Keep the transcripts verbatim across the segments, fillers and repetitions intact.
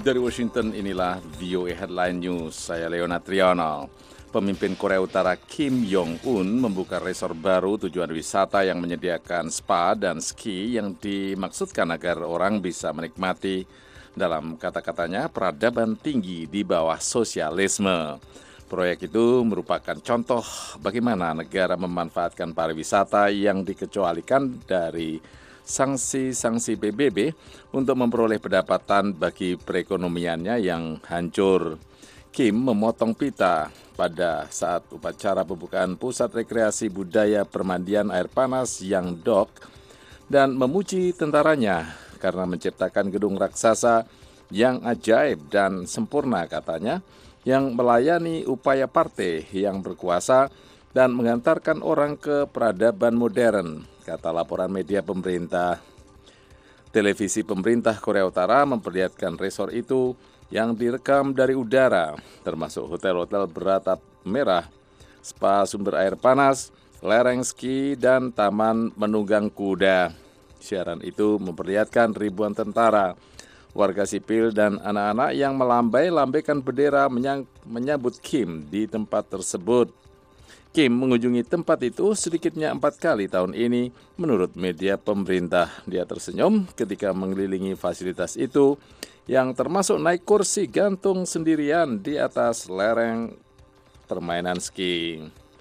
Dari Washington, inilah V O A Headline News. Saya Leona Triano. Pemimpin Korea Utara Kim Jong-un membuka resor baru tujuan wisata yang menyediakan spa dan ski yang dimaksudkan agar orang bisa menikmati, dalam kata-katanya, peradaban tinggi di bawah sosialisme. Proyek itu merupakan contoh bagaimana negara memanfaatkan pariwisata yang dikecualikan dari sanksi-sanksi P B B untuk memperoleh pendapatan bagi perekonomiannya yang hancur. Kim memotong pita pada saat upacara pembukaan Pusat Rekreasi Budaya Permandian Air Panas yang Dok dan memuji tentaranya karena menciptakan gedung raksasa yang ajaib dan sempurna, katanya, yang melayani upaya partai yang berkuasa dan mengantarkan orang ke peradaban modern, kata laporan media pemerintah. Televisi pemerintah Korea Utara memperlihatkan resor itu yang direkam dari udara, termasuk hotel-hotel beratap merah, spa sumber air panas, lereng ski, dan taman menunggang kuda. Siaran itu memperlihatkan ribuan tentara, warga sipil, dan anak-anak yang melambai-lambaikan bendera menyambut Kim di tempat tersebut. Kim mengunjungi tempat itu sedikitnya empat kali tahun ini, menurut media pemerintah. Dia tersenyum ketika mengelilingi fasilitas itu, yang termasuk naik kursi gantung sendirian di atas lereng permainan ski.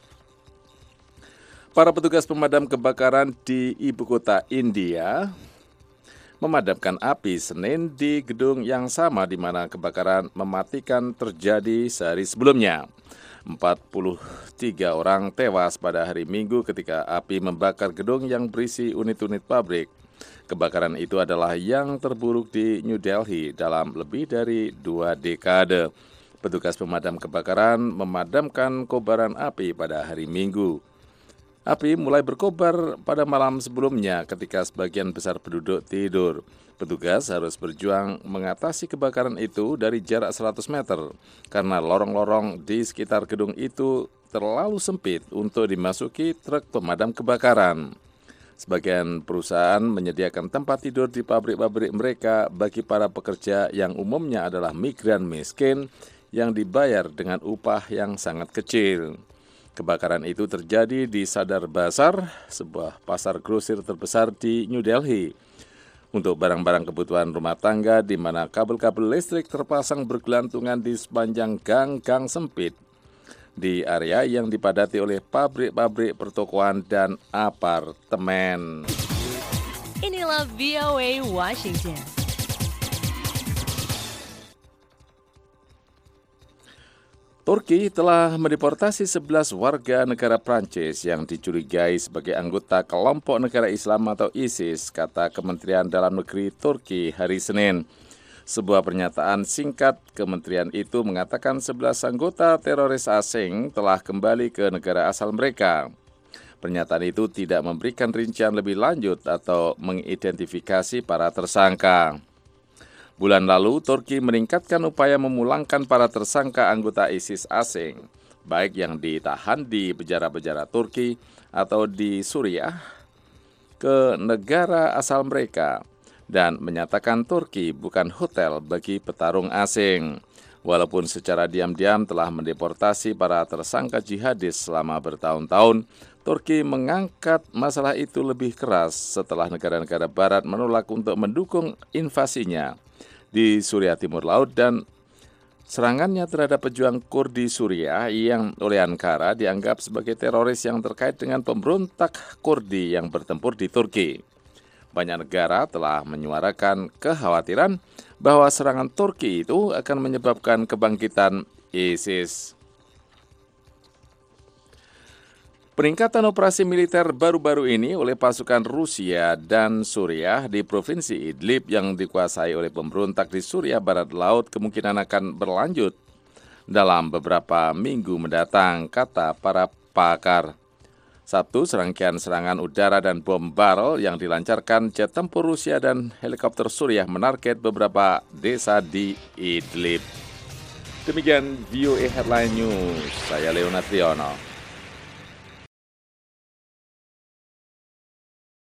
Para petugas pemadam kebakaran di ibu kota India memadamkan api Senin di gedung yang sama di mana kebakaran mematikan terjadi sehari sebelumnya. empat puluh tiga orang tewas pada hari Minggu ketika api membakar gedung yang berisi unit-unit pabrik. Kebakaran itu adalah yang terburuk di New Delhi dalam lebih dari dua dekade. Petugas pemadam kebakaran memadamkan kobaran api pada hari Minggu. Api mulai berkobar pada malam sebelumnya ketika sebagian besar penduduk tidur. Petugas harus berjuang mengatasi kebakaran itu dari jarak seratus meter karena lorong-lorong di sekitar gedung itu terlalu sempit untuk dimasuki truk pemadam kebakaran. Sebagian perusahaan menyediakan tempat tidur di pabrik-pabrik mereka bagi para pekerja yang umumnya adalah migran miskin yang dibayar dengan upah yang sangat kecil. Kebakaran itu terjadi di Sadar Bazar, sebuah pasar grosir terbesar di New Delhi. Untuk barang-barang kebutuhan rumah tangga di mana kabel-kabel listrik terpasang bergelantungan di sepanjang gang-gang sempit di area yang dipadati oleh pabrik-pabrik pertokoan dan apartemen. Inilah V O A Washington. Turki telah mendeportasi sebelas warga negara Prancis yang dicurigai sebagai anggota kelompok negara Islam atau ISIS, kata Kementerian Dalam Negeri Turki hari Senin. Sebuah pernyataan singkat kementerian itu mengatakan sebelas anggota teroris asing telah kembali ke negara asal mereka. Pernyataan itu tidak memberikan rincian lebih lanjut atau mengidentifikasi para tersangka. Bulan lalu, Turki meningkatkan upaya memulangkan para tersangka anggota ISIS asing, baik yang ditahan di penjara-penjara Turki atau di Suriah, ke negara asal mereka, dan menyatakan Turki bukan hotel bagi petarung asing. Walaupun secara diam-diam telah mendeportasi para tersangka jihadis selama bertahun-tahun, Turki mengangkat masalah itu lebih keras setelah negara-negara barat menolak untuk mendukung invasinya di Suriah Timur Laut dan serangannya terhadap pejuang Kurdi Suriah yang oleh Ankara dianggap sebagai teroris yang terkait dengan pemberontak Kurdi yang bertempur di Turki. Banyak negara telah menyuarakan kekhawatiran bahwa serangan Turki itu akan menyebabkan kebangkitan ISIS. Peningkatan operasi militer baru-baru ini oleh pasukan Rusia dan Suriah di Provinsi Idlib yang dikuasai oleh pemberontak di Suriah Barat Laut kemungkinan akan berlanjut dalam beberapa minggu mendatang, kata para pakar. Sabtu, serangkaian serangan udara dan bom barrel yang dilancarkan jet tempur Rusia dan helikopter Suriah menarget beberapa desa di Idlib. Demikian V O A Headline News, saya Leona Triano.